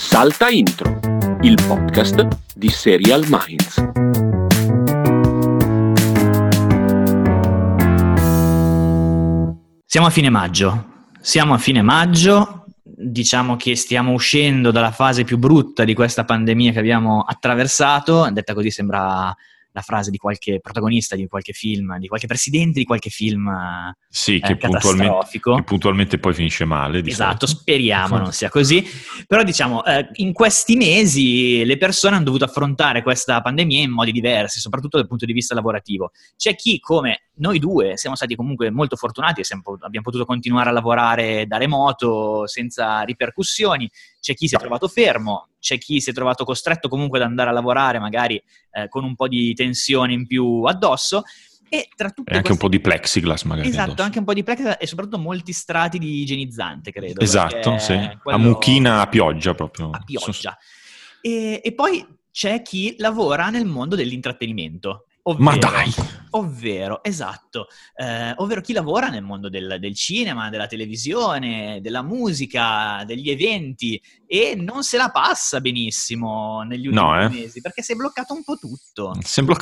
Salta Intro, il podcast di Serial Minds. Siamo a fine maggio, diciamo che stiamo uscendo dalla fase più brutta di questa pandemia che abbiamo attraversato. Detta così sembra la frase di qualche protagonista di qualche film, di qualche presidente di qualche film che catastrofico. puntualmente poi finisce male. Esatto, speriamo non sia così. Però diciamo, in questi mesi le persone hanno dovuto affrontare questa pandemia in modi diversi, soprattutto dal punto di vista lavorativo. C'è chi, come noi due, siamo stati comunque molto fortunati e abbiamo potuto continuare a lavorare da remoto senza ripercussioni. C'è chi si è trovato fermo, c'è chi si è trovato costretto comunque ad andare a lavorare magari con un po' di tensione in più addosso. E tra tutte anche un po' di plexiglass magari. Esatto, addosso. anche un po' di plexiglass e soprattutto molti strati di igienizzante, credo. Esatto, sì. Quello... A mucchina, a pioggia proprio. A pioggia. E poi c'è chi lavora nel mondo dell'intrattenimento. Ma dai! Ovvero chi lavora nel mondo del cinema, della televisione, della musica, degli eventi e non se la passa benissimo negli ultimi mesi perché si è bloccato un po' tutto.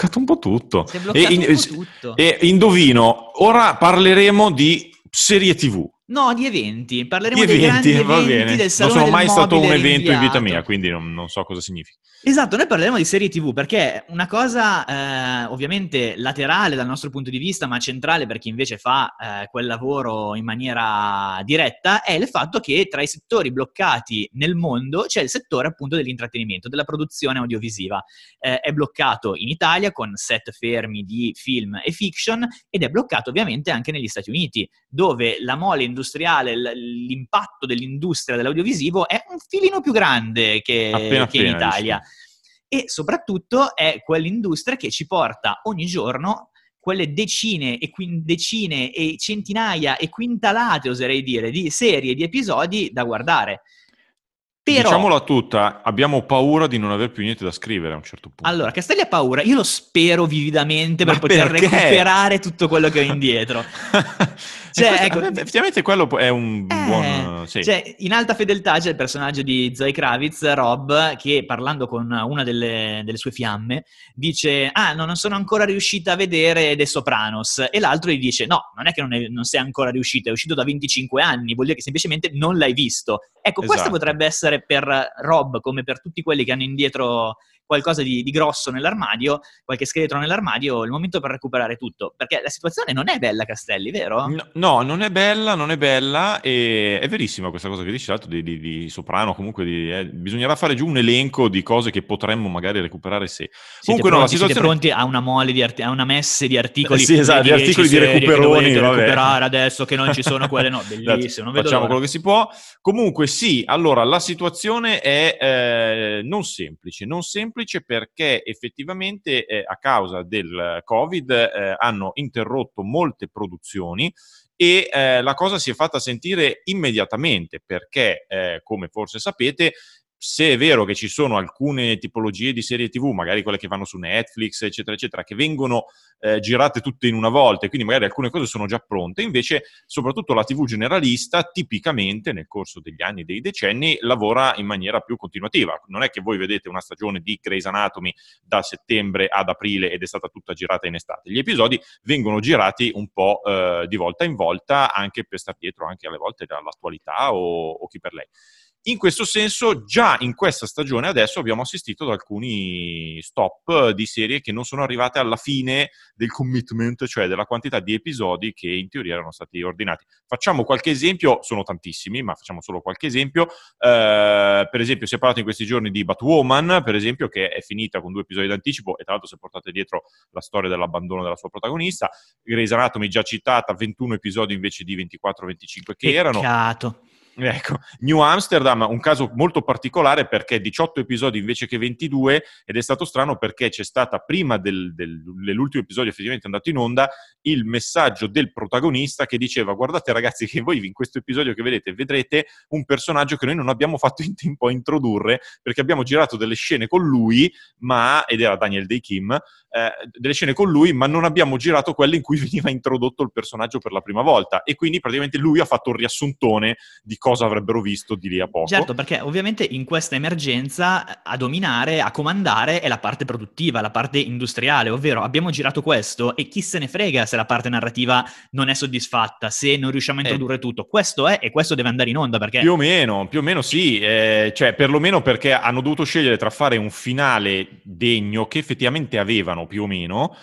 E indovino, ora parleremo di serie TV. No, di eventi. Parleremo dei grandi eventi del Salone Non sono mai stato un evento rinviato. in vita mia, quindi non so cosa significa. Esatto, noi parleremo di serie TV perché una cosa ovviamente laterale dal nostro punto di vista, ma centrale per chi invece fa quel lavoro in maniera diretta, è il fatto che tra i settori bloccati nel mondo c'è il settore appunto dell'intrattenimento, della produzione audiovisiva. È bloccato in Italia con set fermi di film e fiction ed è bloccato ovviamente anche negli Stati Uniti, dove la mole industriale, l'impatto dell'industria dell'audiovisivo è un filino più grande che in Italia. E soprattutto è quell'industria che ci porta ogni giorno quelle decine e centinaia e quintalate, oserei dire, di serie, di episodi da guardare. Però, diciamola tutta, abbiamo paura di non aver più niente da scrivere a un certo punto. Allora, Castelli ha paura, io lo spero vividamente per poter recuperare tutto quello che ho indietro. Effettivamente quello è un buon... Sì. Cioè, in Alta Fedeltà c'è il personaggio di Zoe Kravitz, Rob, che parlando con una delle sue fiamme dice non sono ancora riuscita a vedere The Sopranos, e l'altro gli dice no, non è che non sei ancora riuscita, è uscito da 25 anni, vuol dire che semplicemente non l'hai visto. Ecco, questo potrebbe essere per Rob, come per tutti quelli che hanno indietro qualcosa di grosso nell'armadio, qualche scheletro nell'armadio, il momento per recuperare tutto, perché la situazione non è bella, Castelli, vero? No, non è bella, e è verissima questa cosa che dici, l'altro di Soprano, comunque bisognerà fare giù un elenco di cose che potremmo magari recuperare se... Siete pronti a una mole a una messe di articoli? Sì, esatto, di articoli di recuperoni, recuperare adesso che non ci sono quelle, no, bellissimo, non vedo facciamo l'ora. Quello che si può. Comunque sì, allora la situazione è non semplice perché effettivamente a causa del Covid hanno interrotto molte produzioni e la cosa si è fatta sentire immediatamente perché, come forse sapete, se è vero che ci sono alcune tipologie di serie TV, magari quelle che vanno su Netflix, eccetera, eccetera, che vengono girate tutte in una volta e quindi magari alcune cose sono già pronte, invece soprattutto la TV generalista tipicamente nel corso degli anni, dei decenni, lavora in maniera più continuativa. Non è che voi vedete una stagione di Grey's Anatomy da settembre ad aprile ed è stata tutta girata in estate. Gli episodi vengono girati un po' di volta in volta, anche per star dietro anche alle volte all'attualità o chi per lei. In questo senso, già in questa stagione adesso abbiamo assistito ad alcuni stop di serie che non sono arrivate alla fine del commitment, cioè della quantità di episodi che in teoria erano stati ordinati. Facciamo qualche esempio, sono tantissimi, ma facciamo solo qualche esempio. Per esempio, si è parlato in questi giorni di Batwoman, per esempio, che è finita con 2 episodi d'anticipo e tra l'altro si è portata dietro la storia dell'abbandono della sua protagonista. Grey's Anatomy già citata, 21 episodi invece di 24-25 che erano. Peccato. Ecco, New Amsterdam, un caso molto particolare perché 18 episodi invece che 22 ed è stato strano perché c'è stata prima dell'ultimo episodio effettivamente andato in onda il messaggio del protagonista che diceva guardate ragazzi che voi in questo episodio che vedrete un personaggio che noi non abbiamo fatto in tempo a introdurre perché abbiamo girato delle scene con lui ed era Daniel Day Kim, delle scene con lui ma non abbiamo girato quelle in cui veniva introdotto il personaggio per la prima volta e quindi praticamente lui ha fatto un riassuntone di cosa avrebbero visto di lì a poco. Certo, perché ovviamente in questa emergenza a dominare, a comandare è la parte produttiva, la parte industriale, ovvero abbiamo girato questo e chi se ne frega se la parte narrativa non è soddisfatta, se non riusciamo a introdurre tutto. Questo è, e questo deve andare in onda perché... Più o meno sì, cioè perlomeno perché hanno dovuto scegliere tra fare un finale degno che effettivamente avevano più o meno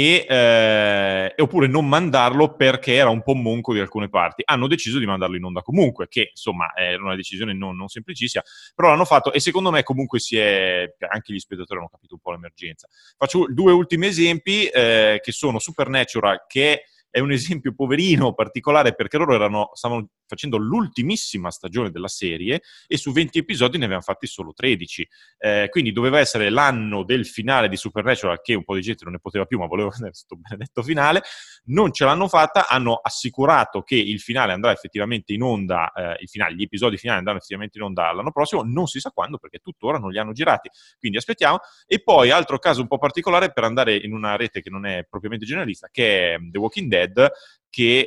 oppure non mandarlo perché era un po' monco di alcune parti. Hanno deciso di mandarlo in onda comunque, che insomma era una decisione non semplicissima, però l'hanno fatto e secondo me comunque anche gli spettatori hanno capito un po' l'emergenza. Faccio due ultimi esempi che sono Supernatural, che è un esempio poverino particolare perché loro stavano facendo l'ultimissima stagione della serie e su 20 episodi ne avevano fatti solo 13. Quindi doveva essere l'anno del finale di Supernatural, che un po' di gente non ne poteva più, ma voleva vedere questo benedetto finale. Non ce l'hanno fatta, hanno assicurato che il finale andrà effettivamente in onda, gli episodi finali andranno effettivamente in onda l'anno prossimo, non si sa quando perché tuttora non li hanno girati, quindi aspettiamo. E poi altro caso un po' particolare per andare in una rete che non è propriamente generalista, che è The Walking Dead, che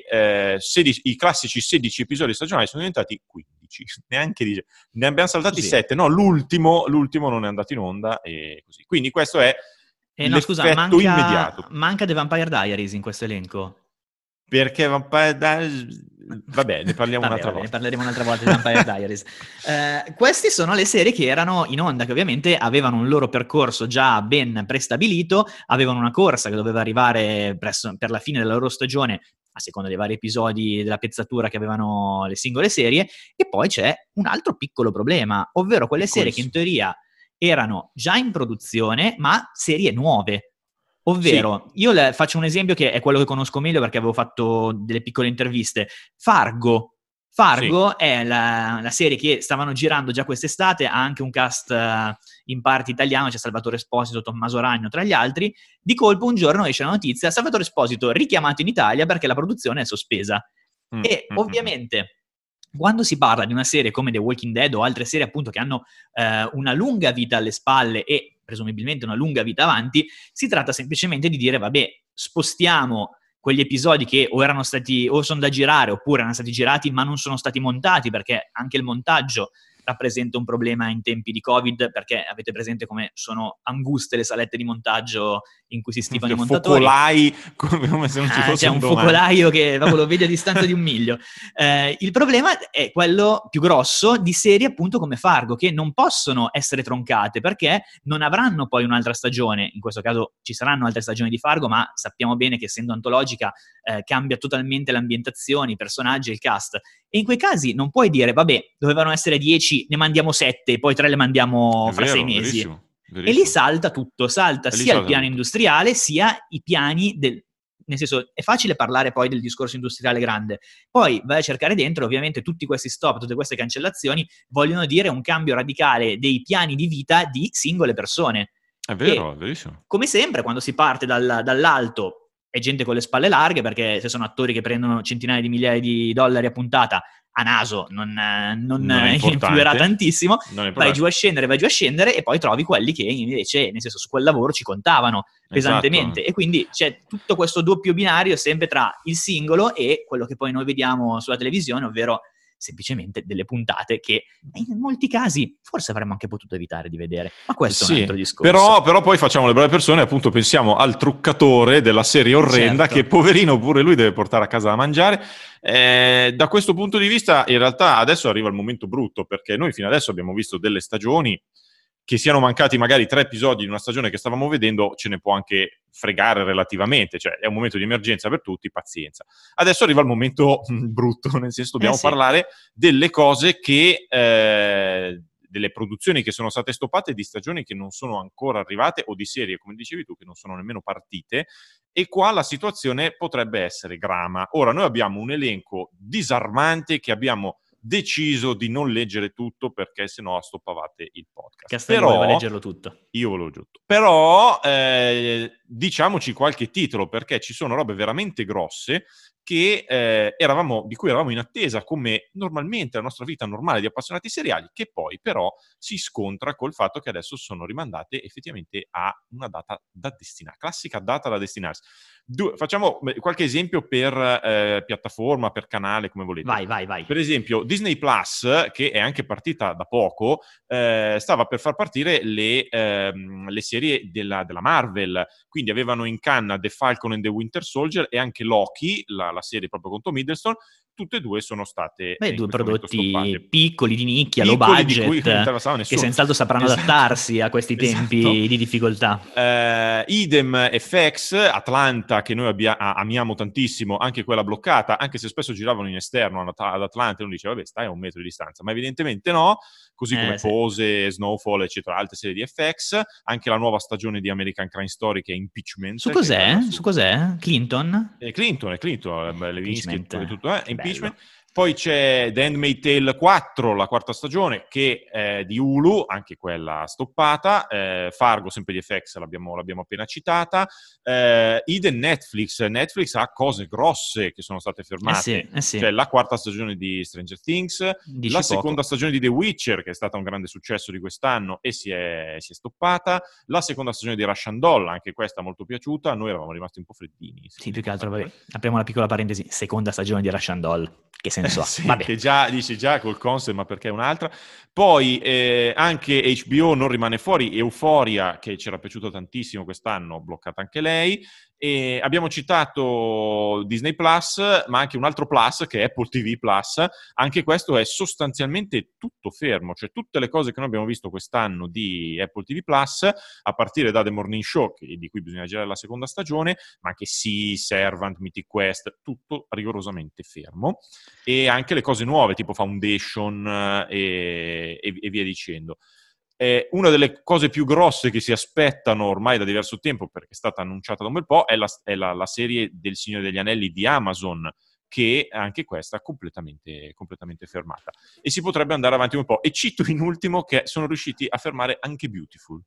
i classici 16 episodi stagionali sono diventati 15, neanche ne abbiamo saltati 7, no, l'ultimo non è andato in onda e così. Quindi questo è l'effetto immediato. Manca The Vampire Diaries in questo elenco. Perché Vampire Diaries... Vabbè, ne parliamo un'altra volta. Ne parleremo un'altra volta di Vampire Diaries. Queste sono le serie che erano in onda, che ovviamente avevano un loro percorso già ben prestabilito, avevano una corsa che doveva arrivare per la fine della loro stagione, a seconda dei vari episodi della pezzatura che avevano le singole serie, e poi c'è un altro piccolo problema, ovvero quelle serie che in teoria erano già in produzione, ma serie nuove. Ovvero, io faccio un esempio che è quello che conosco meglio perché avevo fatto delle piccole interviste. Fargo è la serie che stavano girando già quest'estate, ha anche un cast in parte italiano, c'è Salvatore Esposito, Tommaso Ragno tra gli altri. Di colpo un giorno esce la notizia: Salvatore Esposito richiamato in Italia perché la produzione è sospesa. Ovviamente quando si parla di una serie come The Walking Dead o altre serie appunto che hanno una lunga vita alle spalle e presumibilmente una lunga vita avanti, si tratta semplicemente di dire vabbè, spostiamo quegli episodi che o erano stati o sono da girare oppure erano stati girati ma non sono stati montati, perché anche il montaggio rappresenta un problema in tempi di Covid, perché avete presente come sono anguste le salette di montaggio in cui si stivano i montatori. Focolai, come se non ci fosse c'è un focolaio che proprio lo vedi a distanza di un miglio. Il problema è quello più grosso di serie appunto come Fargo, che non possono essere troncate perché non avranno poi un'altra stagione. In questo caso ci saranno altre stagioni di Fargo, ma sappiamo bene che essendo antologica cambia totalmente l'ambientazione, i personaggi e il cast. E in quei casi non puoi dire, vabbè, dovevano essere 10, ne mandiamo 7, poi 3 le mandiamo fra 6 mesi. Verissimo. E lì salta tutto, salta sia il piano industriale, sia i piani nel senso, è facile parlare poi del discorso industriale grande. Poi vai a cercare dentro, ovviamente tutti questi stop, tutte queste cancellazioni vogliono dire un cambio radicale dei piani di vita di singole persone. È vero, è verissimo. Come sempre, quando si parte dall'alto, è gente con le spalle larghe, perché se sono attori che prendono centinaia di migliaia di dollari a puntata, a naso non influirà tantissimo, vai giù a scendere e poi trovi quelli che invece, nel senso, su quel lavoro ci contavano pesantemente. Esatto. E quindi c'è tutto questo doppio binario sempre tra il singolo e quello che poi noi vediamo sulla televisione, ovvero semplicemente delle puntate che in molti casi forse avremmo anche potuto evitare di vedere, ma questo è un altro discorso. Però poi facciamo le brave persone, appunto pensiamo al truccatore della serie orrenda, certo, che poverino pure lui deve portare a casa da mangiare. Da questo punto di vista in realtà adesso arriva il momento brutto, perché noi fino adesso abbiamo visto delle stagioni che siano mancati magari 3 episodi di una stagione che stavamo vedendo, ce ne può anche fregare relativamente, cioè è un momento di emergenza per tutti, pazienza. Adesso arriva il momento brutto, nel senso dobbiamo parlare delle cose che, delle produzioni che sono state stoppate, di stagioni che non sono ancora arrivate o di serie, come dicevi tu, che non sono nemmeno partite, e qua la situazione potrebbe essere grama. Ora, noi abbiamo un elenco disarmante che abbiamo deciso di non leggere tutto perché sennò stoppavate il podcast. Castello voleva leggerlo tutto. Io volevo tutto. Però diciamoci qualche titolo, perché ci sono robe veramente grosse di cui eravamo in attesa, come normalmente la nostra vita normale di appassionati seriali, che poi però si scontra col fatto che adesso sono rimandate effettivamente a una data da destinare, classica data da destinarsi. Facciamo qualche esempio per piattaforma, per canale, come volete. Vai. Per esempio, Disney Plus, che è anche partita da poco, stava per far partire le serie della Marvel, quindi avevano in canna The Falcon and the Winter Soldier e anche Loki, la serie proprio con Tom Hiddleston. Tutte e due sono state in Due questo momento prodotti stoppate. piccoli, di nicchia, low Piccoli, di cui non budget, interessava che nessuno. senz'altro sapranno Esatto. adattarsi a questi tempi Esatto. di difficoltà. Idem FX, Atlanta, che noi amiamo tantissimo, anche quella bloccata, anche se spesso giravano in esterno ad Atlanta, e uno dice, vabbè, stai a 1 metro di distanza, ma evidentemente no, così come Sì. Pose, Snowfall, eccetera, altre serie di FX, anche la nuova stagione di American Crime Story, che è Impeachment. Su cos'è? Su cos'è? Clinton? Clinton, Lewinsky e tutto, Impeachment. Bello. Poi c'è The Handmaid's Tale 4, la 4ª stagione, che è di Hulu, anche quella stoppata. Fargo, sempre di FX, l'abbiamo appena citata. Idem Netflix ha cose grosse che sono state fermate. Sì. Cioè la 4ª stagione di Stranger Things, Dici la poco. 2ª stagione di The Witcher, che è stata un grande successo di quest'anno e si è stoppata. La 2ª stagione di Russian Doll, anche questa molto piaciuta. Noi eravamo rimasti un po' freddini. Sì, più che altro, vabbè. Apriamo una piccola parentesi. 2ª stagione di Russian Doll. Che senso ha? Sì, Vabbè. che dici già col concept, ma perché è un'altra. Poi anche HBO non rimane fuori, Euphoria, che ci era piaciuto tantissimo quest'anno, bloccata anche lei. E abbiamo citato Disney Plus, ma anche un altro Plus che è Apple TV Plus. Anche questo è sostanzialmente tutto fermo, cioè tutte le cose che noi abbiamo visto quest'anno di Apple TV Plus, a partire da The Morning Show, di cui bisogna girare la 2ª stagione, ma anche Servant, Mythic Quest, tutto rigorosamente fermo. E anche le cose nuove, tipo Foundation e via dicendo. Una delle cose più grosse che si aspettano ormai da diverso tempo, perché è stata annunciata da un bel po', è la serie del Signore degli Anelli di Amazon, che anche questa è completamente fermata. E si potrebbe andare avanti un po'. E cito in ultimo che sono riusciti a fermare anche Beautiful.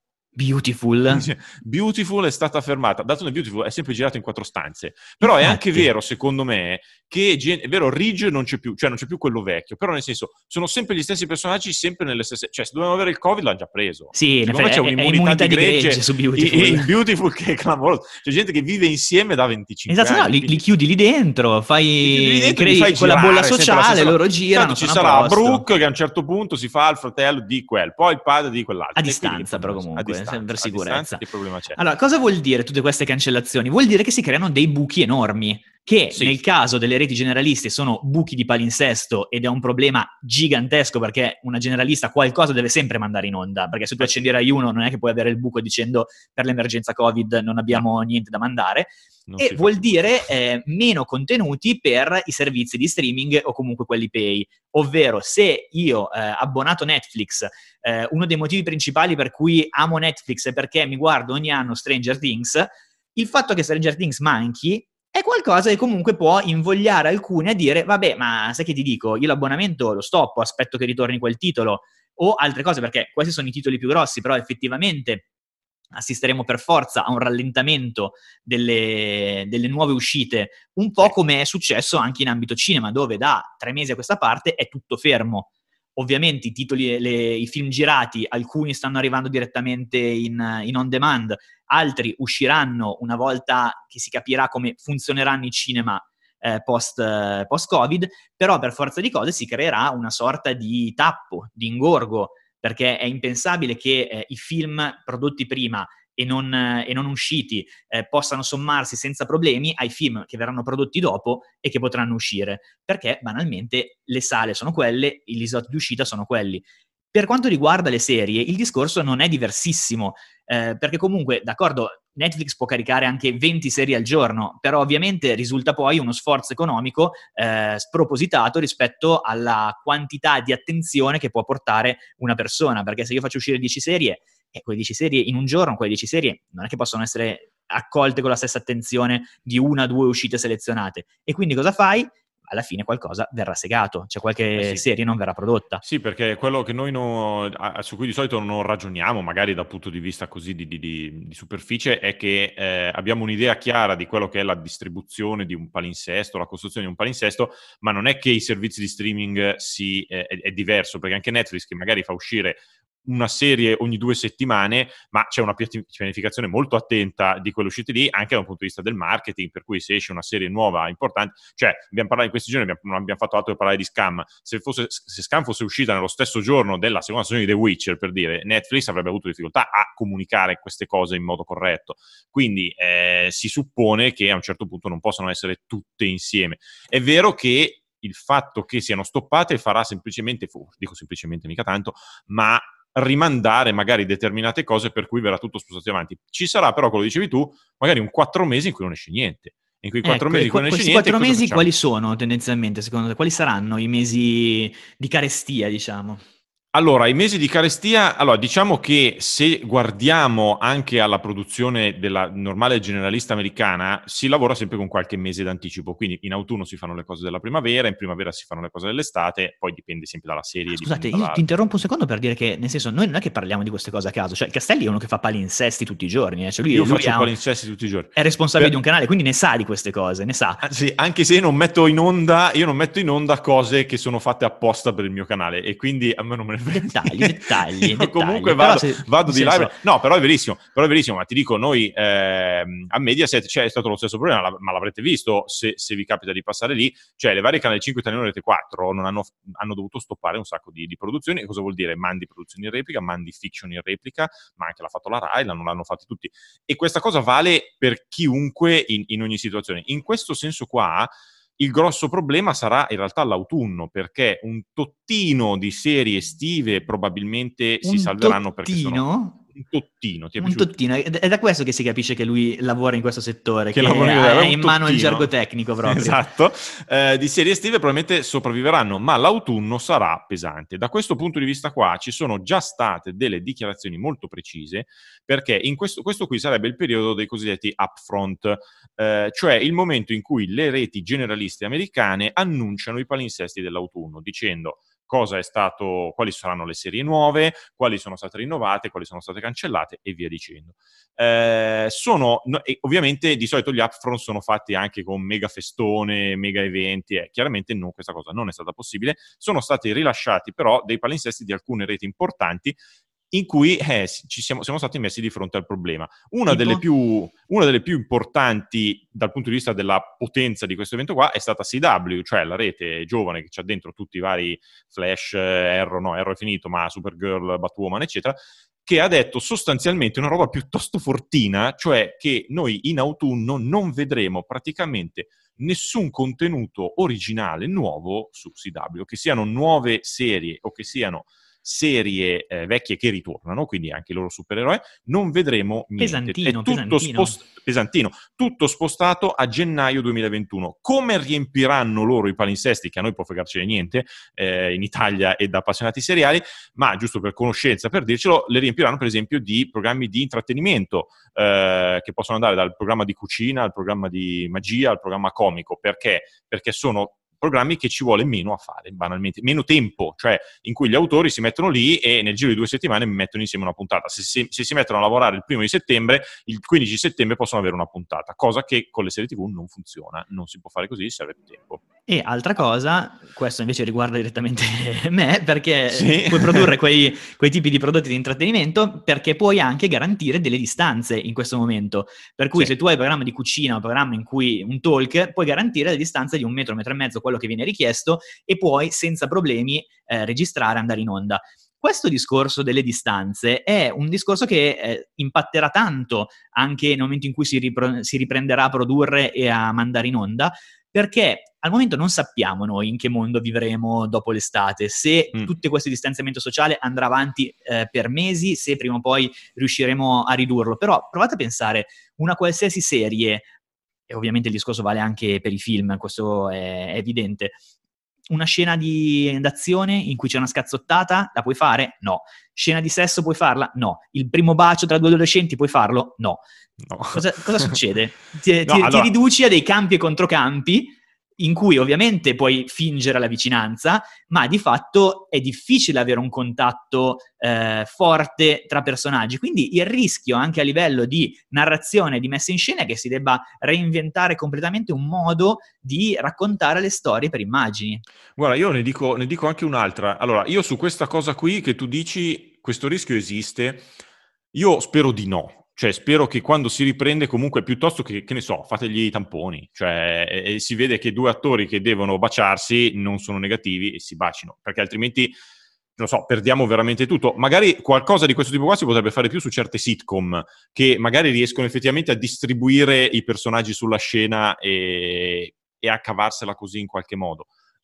Beautiful è stata fermata. D'altronde Beautiful è sempre girato in 4 stanze. Però Infatti. È anche vero, secondo me, che è vero, Ridge non c'è più, cioè non c'è più quello vecchio, però nel senso sono sempre gli stessi personaggi, sempre nelle stesse, cioè se dovevano avere il Covid l'hanno già preso. Sì, secondo me c'è un'immunità di gregge su Beautiful. in Beautiful che è clamoroso. C'è gente che vive insieme da 25 esatto, anni. No, li chiudi lì dentro, crei quella bolla sociale, loro girano, ci sarà Brooke che a un certo punto si fa il fratello di quel, poi il padre di quell'altro. A distanza però comunque, sempre sicurezza. Che problema c'è? Allora, cosa vuol dire tutte queste cancellazioni? Vuol dire che si creano dei buchi enormi, che nel caso delle reti generaliste sono buchi di palinsesto ed è un problema gigantesco perché una generalista qualcosa deve sempre mandare in onda, perché se tu accendi Rai 1 non è che puoi avere il buco dicendo per l'emergenza Covid non abbiamo niente da mandare. E vuol dire meno contenuti per i servizi di streaming o comunque quelli pay, ovvero se io abbonato Netflix, uno dei motivi principali per cui amo Netflix è perché mi guardo ogni anno Stranger Things, il fatto che Stranger Things manchi è qualcosa che comunque può invogliare alcuni a dire vabbè, ma sai che ti dico, io l'abbonamento lo stoppo, aspetto che ritorni quel titolo o altre cose, perché questi sono i titoli più grossi, però effettivamente assisteremo per forza a un rallentamento delle nuove uscite, un po' come è successo anche in ambito cinema, dove da 3 mesi a questa parte è tutto fermo. Ovviamente i titoli, i film girati, alcuni stanno arrivando direttamente in on demand, altri usciranno una volta che si capirà come funzioneranno i cinema post-Covid, però per forza di cose si creerà una sorta di tappo, di ingorgo, perché è impensabile che i film prodotti prima e non usciti possano sommarsi senza problemi ai film che verranno prodotti dopo e che potranno uscire, perché banalmente le sale sono quelle, gli slot di uscita sono quelli. Per quanto riguarda le serie, il discorso non è diversissimo, perché comunque, d'accordo, Netflix può caricare anche 20 serie al giorno, però ovviamente risulta poi uno sforzo economico spropositato rispetto alla quantità di attenzione che può portare una persona, perché se io faccio uscire 10 serie, quelle 10 serie in un giorno, quelle 10 serie non è che possono essere accolte con la stessa attenzione di 1 o 2 uscite selezionate. E quindi cosa fai? alla fine qualcosa verrà segato, cioè qualche serie non verrà prodotta. Sì, perché quello che noi su cui di solito non ragioniamo, magari dal punto di vista così di superficie, è che abbiamo un'idea chiara di quello che è la distribuzione di un palinsesto, la costruzione di un palinsesto, ma non è che i servizi di streaming è diverso, perché anche Netflix, che magari fa uscire una serie ogni 2 settimane, ma c'è una pianificazione molto attenta di quelle uscite lì, anche da un punto di vista del marketing, per cui se esce una serie nuova importante, cioè abbiamo parlato in questi giorni, non abbiamo fatto altro che parlare di Scam, se Scam fosse uscita nello stesso giorno della seconda stagione di The Witcher, per dire, Netflix avrebbe avuto difficoltà a comunicare queste cose in modo corretto, quindi si suppone che a un certo punto non possano essere tutte insieme. È vero che il fatto che siano stoppate farà semplicemente, dico semplicemente mica tanto, ma rimandare magari determinate cose per cui verrà tutto spostato avanti. Ci sarà però, come dicevi tu, magari un 4 mesi in cui non esce niente. In quei 4 mesi in cui non esce niente, 4 mesi quali sono tendenzialmente, secondo te? Quali saranno i mesi di carestia, diciamo? Allora, i mesi di carestia, diciamo che se guardiamo anche alla produzione della normale generalista americana, si lavora sempre con qualche mese d'anticipo, quindi in autunno si fanno le cose della primavera, in primavera si fanno le cose dell'estate, poi dipende sempre dalla serie. Scusate, io ti interrompo un secondo per dire che, nel senso, noi non è che parliamo di queste cose a caso, cioè Castelli è uno che fa palinsesti tutti i giorni, cioè io faccio palinsesti tutti i giorni. È responsabile di un canale, quindi ne sa di queste cose, ne sa. Sì, anche se io non metto in onda cose che sono fatte apposta per il mio canale, e quindi a me non me ne frega. Dettagli. Comunque vado di live. No, però è verissimo, ma ti dico, noi a Mediaset c'è stato lo stesso problema, ma l'avrete visto se vi capita di passare lì, cioè le varie canali 5 italiano e Rete 4 non hanno dovuto stoppare un sacco di produzioni. E cosa vuol dire? Mandi produzioni in replica, mandi fiction in replica, ma anche l'ha fatto la Rai, l'hanno fatti tutti. E questa cosa vale per chiunque in ogni situazione. In questo senso qua, il grosso problema sarà in realtà l'autunno, perché un tottino di serie estive probabilmente si salveranno. Perché sono un tottino, un tottino. È da questo che si capisce che lui lavora in questo settore, che ha in mano il gergo tecnico proprio. Esatto. Di serie estive probabilmente sopravviveranno, ma l'autunno sarà pesante. Da questo punto di vista qua ci sono già state delle dichiarazioni molto precise, perché in questo qui sarebbe il periodo dei cosiddetti upfront, cioè il momento in cui le reti generaliste americane annunciano i palinsesti dell'autunno, dicendo cosa è stato, quali saranno le serie nuove, quali sono state rinnovate, quali sono state cancellate e via dicendo. E ovviamente di solito gli upfront sono fatti anche con mega festone, mega eventi, chiaramente questa cosa non è stata possibile. Sono stati rilasciati però dei palinsesti di alcune reti importanti in cui siamo stati messi di fronte al problema. Una delle più importanti dal punto di vista della potenza di questo evento qua è stata CW, cioè la rete giovane che c'ha dentro tutti i vari Flash, Arrow è finito, ma Supergirl, Batwoman, eccetera, che ha detto sostanzialmente una roba piuttosto fortina, cioè che noi in autunno non vedremo praticamente nessun contenuto originale nuovo su CW, che siano nuove serie o che siano serie vecchie che ritornano, quindi anche i loro supereroi, non vedremo niente. Pesantino. Tutto spostato a gennaio 2021. Come riempiranno loro i palinsesti, che a noi può fregarcene niente in Italia e da appassionati seriali, ma giusto per conoscenza, per dircelo, le riempiranno per esempio di programmi di intrattenimento che possono andare dal programma di cucina al programma di magia al programma comico. Perché sono programmi che ci vuole meno a fare, banalmente, meno tempo, cioè in cui gli autori si mettono lì e nel giro di 2 settimane mettono insieme una puntata. Se si mettono a lavorare il 1 di settembre, il 15 settembre possono avere una puntata, cosa che con le serie TV non funziona, non si può fare così, serve più tempo. E altra cosa, questo invece riguarda direttamente me, perché puoi produrre quei tipi di prodotti di intrattenimento, perché puoi anche garantire delle distanze in questo momento. Per cui se tu hai un programma di cucina, un programma in cui un talk, puoi garantire le distanze di 1 metro, 1,5 metri, quello che viene richiesto, e puoi senza problemi registrare e andare in onda. Questo discorso delle distanze è un discorso che impatterà tanto anche nel momento in cui si riprenderà a produrre e a mandare in onda, perché al momento non sappiamo noi in che mondo vivremo dopo l'estate, se tutto questo distanziamento sociale andrà avanti per mesi, se prima o poi riusciremo a ridurlo. Però provate a pensare, una qualsiasi serie, e ovviamente il discorso vale anche per i film, questo è evidente, una scena d'azione in cui c'è una scazzottata, la puoi fare? No. Scena di sesso puoi farla? No. Il primo bacio tra 2 adolescenti puoi farlo? No. Cosa succede? Ti riduci a dei campi e controcampi in cui ovviamente puoi fingere la vicinanza, ma di fatto è difficile avere un contatto forte tra personaggi. Quindi il rischio anche a livello di narrazione, di messa in scena, è che si debba reinventare completamente un modo di raccontare le storie per immagini. Guarda, io ne dico anche un'altra. Allora, io su questa cosa qui che tu dici, questo rischio esiste, io spero di no. Cioè, spero che quando si riprende comunque, piuttosto che ne so, fategli i tamponi. Cioè, e si vede che due attori che devono baciarsi non sono negativi e si bacino, perché altrimenti, non so, perdiamo veramente tutto. Magari qualcosa di questo tipo qua si potrebbe fare più su certe sitcom, che magari riescono effettivamente a distribuire i personaggi sulla scena e a cavarsela così in qualche modo.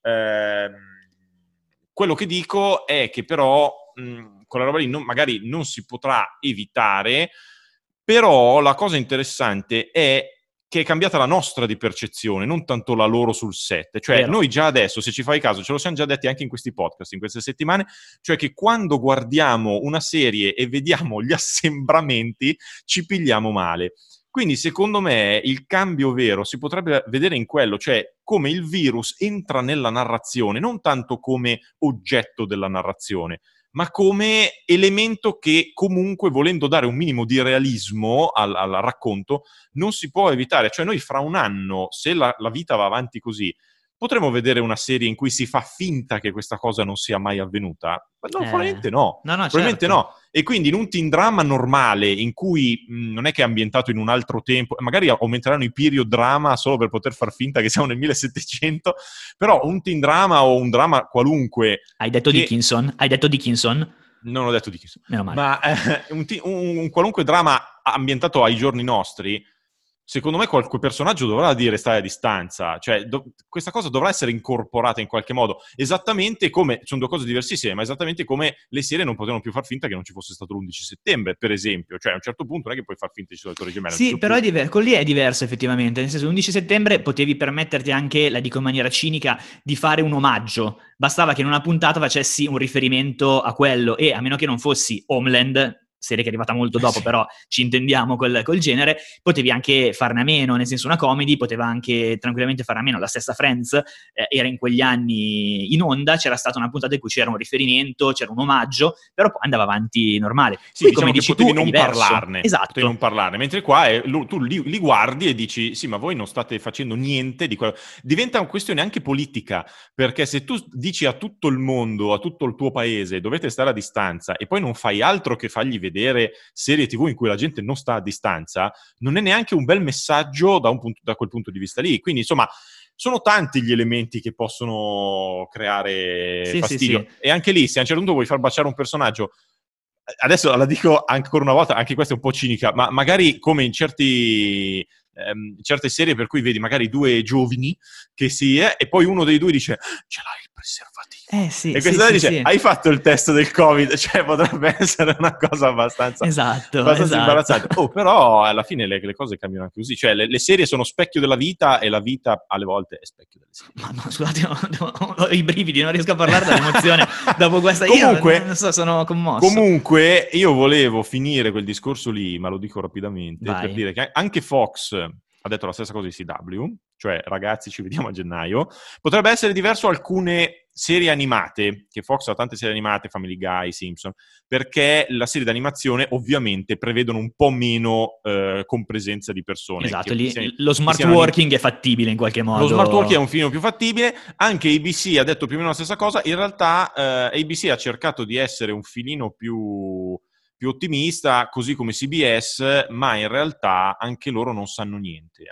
Quello che dico è che però quella roba lì magari non si potrà evitare, però la cosa interessante è che è cambiata la nostra di percezione, non tanto la loro sul set. Cioè, Vero. noi già adesso, se ci fai caso, ce lo siamo già detti anche in questi podcast, in queste settimane, cioè che quando guardiamo una serie e vediamo gli assembramenti, ci pigliamo male. Quindi, secondo me, il cambio vero si potrebbe vedere in quello, cioè come il virus entra nella narrazione, non tanto come oggetto della narrazione, ma come elemento che comunque, volendo dare un minimo di realismo al racconto, non si può evitare. Cioè noi fra un anno, se la vita va avanti così, potremo vedere una serie in cui si fa finta che questa cosa non sia mai avvenuta? Ma no, probabilmente no. No, Probabilmente certo. no. E quindi in un teen drama normale, in cui non è che è ambientato in un altro tempo, magari aumenteranno i period drama solo per poter far finta che siamo nel 1700, però un teen drama o un drama qualunque... Hai detto Dickinson? Hai detto Dickinson? Non ho detto Dickinson. Meno male. Ma un qualunque dramma ambientato ai giorni nostri, secondo me qualche personaggio dovrà dire stai a distanza, cioè questa cosa dovrà essere incorporata in qualche modo, esattamente come, sono due cose diversissime, ma esattamente come le serie non potevano più far finta che non ci fosse stato l'11 settembre, per esempio, cioè a un certo punto non è che puoi far finta che ci sono le Torri Gemelle. Sì, però con lì è diverso effettivamente, nel senso l'11 settembre potevi permetterti anche, la dico in maniera cinica, di fare un omaggio, bastava che in una puntata facessi un riferimento a quello e a meno che non fossi Homeland, serie che è arrivata molto dopo, sì. Però ci intendiamo col genere, potevi anche farne a meno, nel senso una comedy poteva anche tranquillamente farne a meno. La stessa Friends era in quegli anni in onda, c'era stata una puntata in cui c'era un riferimento, c'era un omaggio, però poi andava avanti normale. Sì, qui, diciamo come che dici potevi tu, è non diverso. parlarne. Esatto. Potevi non parlarne, mentre qua tu li guardi e dici sì, ma voi non state facendo niente di quello. Diventa una questione anche politica, perché se tu dici a tutto il mondo, a tutto il tuo paese, dovete stare a distanza e poi non fai altro che fargli vedere serie TV in cui la gente non sta a distanza, non è neanche un bel messaggio da quel punto di vista lì. Quindi, insomma, sono tanti gli elementi che possono creare fastidio. Sì. E anche lì, se a un certo punto vuoi far baciare un personaggio, adesso la dico ancora una volta, anche questa è un po' cinica, ma magari come in certe serie per cui vedi magari due giovani che e poi uno dei due dice ce l'hai il preservativo. Sì, E questa dice sì. hai fatto il test del Covid, cioè potrebbe essere una cosa abbastanza imbarazzante. Però alla fine le cose cambiano anche così, cioè le serie sono specchio della vita e la vita alle volte è specchio delle serie. Ma no, scusate, ho i brividi, non riesco a parlare dall'emozione dopo questa. Comunque, io non so, sono commosso. Comunque, io volevo finire quel discorso lì, ma lo dico rapidamente, Vai. per dire che anche Fox ha detto la stessa cosa di CW, cioè ragazzi ci vediamo a gennaio. Potrebbe essere diverso alcune serie animate, che Fox ha tante serie animate, Family Guy, Simpson, perché la serie d'animazione ovviamente prevedono un po' meno compresenza di persone. Esatto, lo smart working è fattibile in qualche modo. Lo smart working è un filino più fattibile. Anche ABC ha detto più o meno la stessa cosa. In realtà ABC ha cercato di essere un filino più ottimista, così come CBS, ma in realtà anche loro non sanno niente.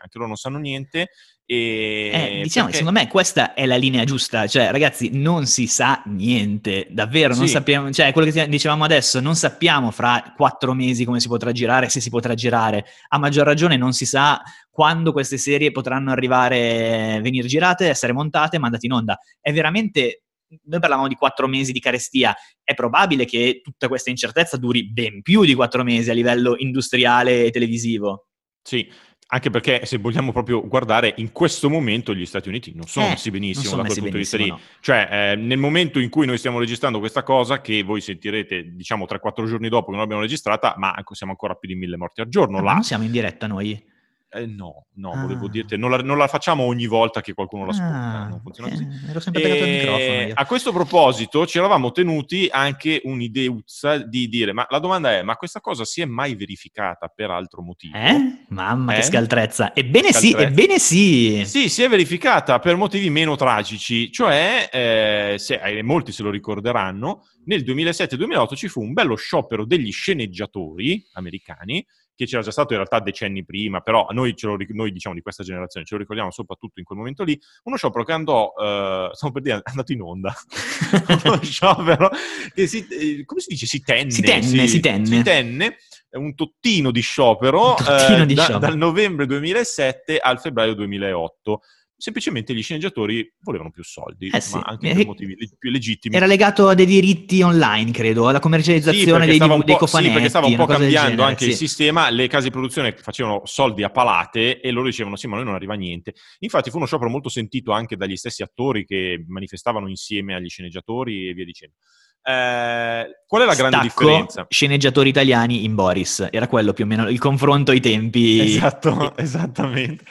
E diciamo, perché... secondo me questa è la linea giusta, cioè ragazzi non si sa niente, davvero, non sappiamo, cioè quello che dicevamo adesso, non sappiamo fra 4 mesi come si potrà girare, se si potrà girare, a maggior ragione non si sa quando queste serie potranno arrivare, venire girate, essere montate, mandate in onda. È veramente, noi parlavamo di 4 mesi di carestia, è probabile che tutta questa incertezza duri ben più di 4 mesi a livello industriale e televisivo. Sì, anche perché se vogliamo proprio guardare, in questo momento gli Stati Uniti non sono messi benissimo da quel punto di vista lì. No. Cioè, nel momento in cui noi stiamo registrando questa cosa, che voi sentirete, diciamo, 3-4 giorni dopo che non l'abbiamo registrata, ma siamo ancora più di 1000 morti al giorno. Ma non siamo in diretta noi? No, volevo dirti, non la facciamo ogni volta che qualcuno l'ascolta, non funziona così. Ero sempre pegato al microfono io. A questo proposito ci eravamo tenuti anche un'ideuzza di dire, ma la domanda è, ma questa cosa si è mai verificata per altro motivo? Mamma, che scaltrezza! Ebbene sì! Sì, si è verificata per motivi meno tragici, cioè, molti se lo ricorderanno, nel 2007-2008 ci fu un bello sciopero degli sceneggiatori americani, che c'era già stato in realtà decenni prima, però noi diciamo di questa generazione ce lo ricordiamo soprattutto in quel momento lì, uno sciopero che andò, stavo per dire, è andato in onda, uno sciopero che come si dice? Si tenne, un tottino di sciopero, dal novembre 2007 al febbraio 2008. Semplicemente gli sceneggiatori volevano più soldi, ma anche per motivi più legittimi. Era legato a dei diritti online, credo, alla commercializzazione dei cofanetti. Sì, perché stava un po' cambiando anche il sistema, le case di produzione facevano soldi a palate e loro dicevano sì, ma noi non arriva niente. Infatti fu uno sciopero molto sentito anche dagli stessi attori che manifestavano insieme agli sceneggiatori e via dicendo. Qual è la grande differenza? Sceneggiatori italiani in Boris, era quello più o meno il confronto ai tempi. Esatto, esattamente.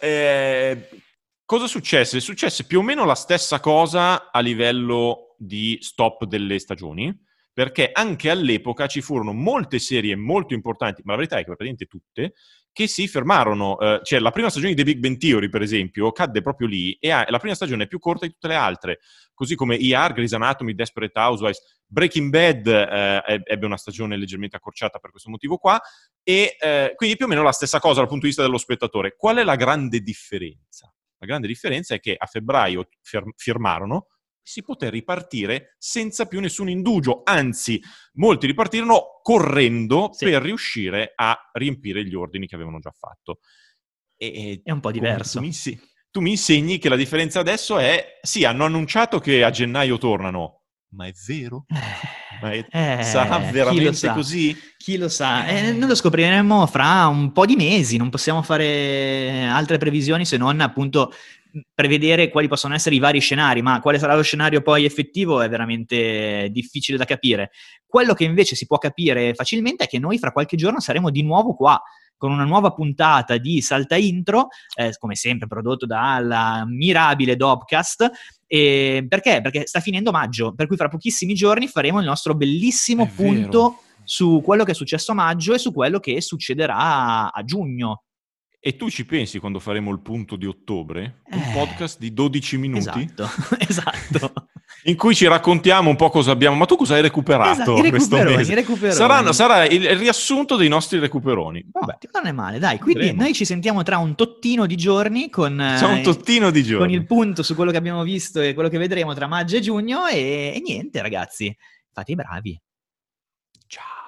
Cosa successe? Successe più o meno la stessa cosa a livello di stop delle stagioni, perché anche all'epoca ci furono molte serie molto importanti, ma la verità è che praticamente tutte, che si fermarono. Cioè la prima stagione di The Big Bang Theory, per esempio, cadde proprio lì, e la prima stagione è più corta di tutte le altre, così come ER, Grey's Anatomy, Desperate Housewives, Breaking Bad ebbe una stagione leggermente accorciata per questo motivo qua, e quindi più o meno la stessa cosa dal punto di vista dello spettatore. Qual è la grande differenza? La grande differenza è che a febbraio firmarono e si poté ripartire senza più nessun indugio, anzi, molti ripartirono correndo per riuscire a riempire gli ordini che avevano già fatto. È un po' diverso. Tu mi insegni che la differenza adesso è, sì, hanno annunciato che a gennaio tornano, ma è vero? Sarà veramente così? Chi lo sa? Noi lo scopriremo fra un po' di mesi, non possiamo fare altre previsioni se non appunto prevedere quali possono essere i vari scenari, ma quale sarà lo scenario poi effettivo è veramente difficile da capire. Quello che invece si può capire facilmente è che noi fra qualche giorno saremo di nuovo qua, con una nuova puntata di Salta Intro, come sempre prodotto dalla mirabile Dobcast. Perché? Perché sta finendo maggio, per cui fra pochissimi giorni faremo il nostro bellissimo punto su quello che è successo a maggio e su quello che succederà a giugno. E tu ci pensi quando faremo il punto di ottobre? Un podcast di 12 minuti? Esatto. In cui ci raccontiamo un po' cosa abbiamo. Ma tu cosa hai recuperato questo mese? I recuperoni. Sarà il riassunto dei nostri recuperoni. Vabbè. Non è male, dai. Quindi noi ci sentiamo tra un tottino di giorni con il punto su quello che abbiamo visto e quello che vedremo tra maggio e giugno. E niente, ragazzi, fate i bravi. Ciao.